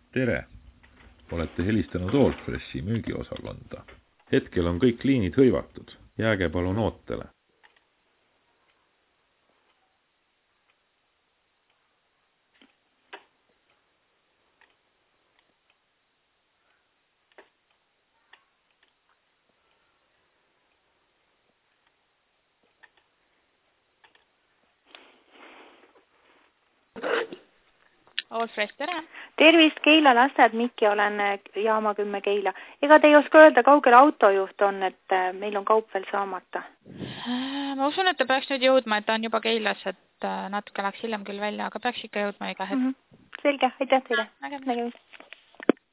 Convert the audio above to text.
Tere! Olete helistanud Allfreshi müügiosakonda. Hetkel on kõik liinid hõivatud. Jääge palun ootele. Allfresh, tere! Tervist, Keila lasteaed, Mikki, olen jaama 10 Keila. Ega te ei oska öelda, kaugel autojuht on, et meil on kaup veel saamata? Ma usun, et ta peaks nüüd jõudma, et ta on juba Keilas, et natuke läks hiljem küll välja, aga peaks ikka jõudma iga hetk. Selge, aitäh teile. Nägemist.